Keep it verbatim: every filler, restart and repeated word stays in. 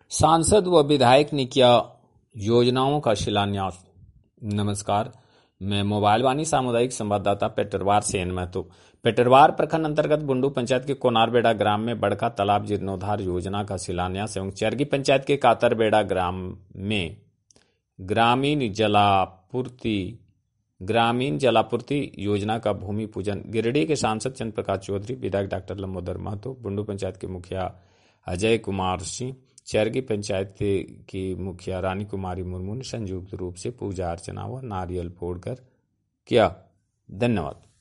सांसद व विधायक ने किया योजनाओं का शिलान्यास। नमस्कार, मैं मोबाइल वाणी सामुदायिक संवाददाता पेटरवार से एन महतो। पेटरवार प्रखंड अंतर्गत बुंडू पंचायत के कोनारबेड़ा ग्राम में बड़का तालाब जीर्णोद्धार योजना का शिलान्यास एवं चरगी पंचायत के कातरबेड़ा ग्राम में ग्रामीण जलापूर्ति ग्रामीण जलापूर्ति योजना का भूमि पूजन। गिरिडीह के सांसद चंद्र प्रकाश चौधरी, विधायक डॉक्टर लंबोदर महतो, बुंडू पंचायत के मुखिया अजय कुमार सिंह, चरगी पंचायत के की मुखिया रानी कुमारी मुर्मू ने संयुक्त रूप से पूजा अर्चना व नारियल फोड़कर किया। धन्यवाद।